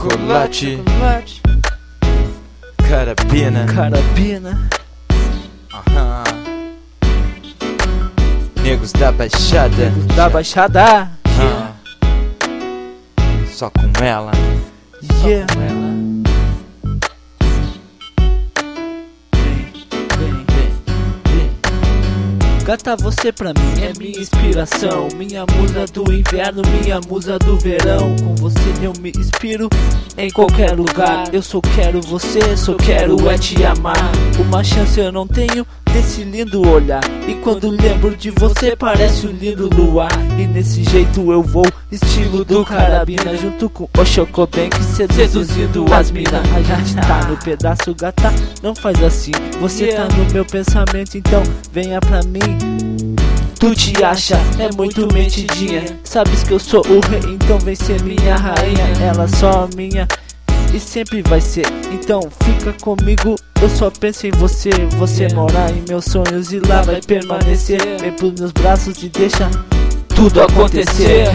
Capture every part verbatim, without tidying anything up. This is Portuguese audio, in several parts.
chocolate, chocolate. Carabina, carabina. Aham. Negros da Baixada, Negros da Baixada. Yeah. Só com ela, yeah. Só com ela. Gata, você pra mim é minha inspiração, minha musa do inverno, minha musa do verão. Com você eu me inspiro em qualquer lugar. Eu só quero você, só quero é te amar. Uma chance eu não tenho desse lindo olhar, e quando lembro de você parece um lindo luar. E nesse jeito eu vou, estilo do carabina, junto com o Chocobank, seduzindo as mina. A gente tá no pedaço, gata, não faz assim. Você tá no meu pensamento, então venha pra mim. Tu te acha, é muito mentidinha. Sabes que eu sou o rei, então vem ser minha rainha. Ela só minha e sempre vai ser, então fica comigo. Eu só penso em você, você morar em meus sonhos e lá vai permanecer. Vem pros meus braços e deixa tudo acontecer.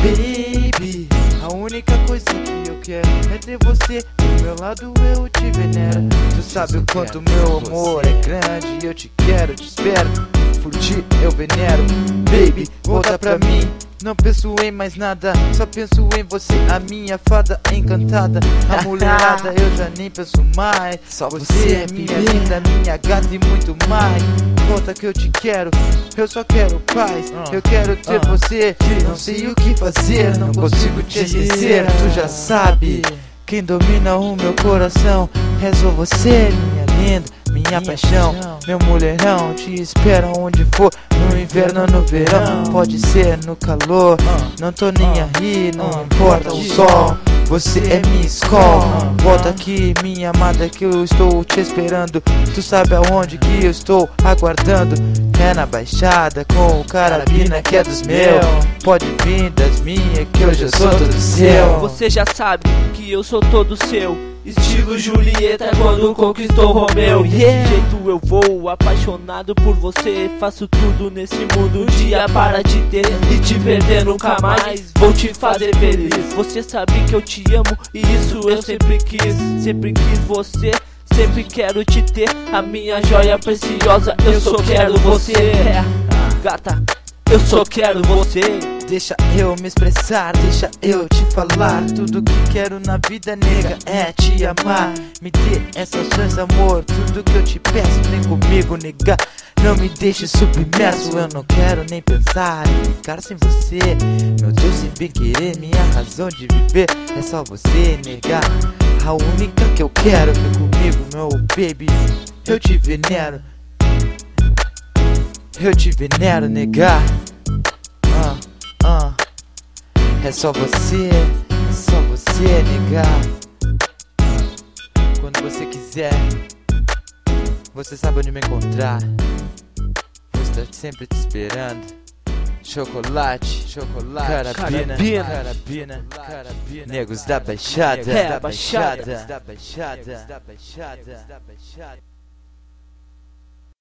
Baby, a única coisa que eu quero é ter você do meu lado, eu te venero. Tu sabe o quanto meu amor é grande, eu te quero, te espero. Por ti eu venero. Baby, volta pra mim. Não penso em mais nada, só penso em você, a minha fada encantada. A mulherada eu já nem penso mais. Só você é minha linda, minha gata e muito mais. Volta que eu te quero, eu só quero paz. Eu quero ter você, não sei o que fazer, não consigo te esquecer. Tu já sabe, quem domina o meu coração é só você, minha linda, minha paixão, meu mulherão. Te espero onde for, no inverno ou no verão. Pode ser no calor, não tô nem aí, não importa o sol. Você é minha escola. Volta aqui, minha amada, que eu estou te esperando. Tu sabe aonde que eu estou aguardando. É na Baixada com o carabina que é dos meus. Pode vir das minhas que hoje eu sou todo seu. Você já sabe que eu sou todo seu, estilo Julieta quando conquistou Romeu. Yeah. Desse jeito eu vou, apaixonado por você. Faço tudo nesse mundo, um dia para te ter e te perder nunca mais. Vou te fazer feliz, você sabe que eu te amo e isso eu sempre quis. Sempre quis você, sempre quero te ter, a minha joia preciosa. Eu só quero você, é. Gata, eu só quero você. Deixa eu me expressar, deixa eu te falar. Tudo que quero na vida, nega, é te amar. Me dê essa chance, amor, tudo que eu te peço. Vem comigo, nega, não me deixe submerso. Eu não quero nem pensar em ficar sem você. Meu Deus, sem bem querer, minha razão de viver é só você, nega. A única que eu quero, vem comigo, meu baby. Eu te venero, eu te venero, nega. Ah. Uh, é só você, é só você, nega. Quando você quiser, você sabe onde me encontrar. Vou estar sempre te esperando. Chocolate, chocolate, carabina, carabina, carabina, carabina. Negros da Baixada, é, da Baixada, da Baixada, da Baixada, da Baixada.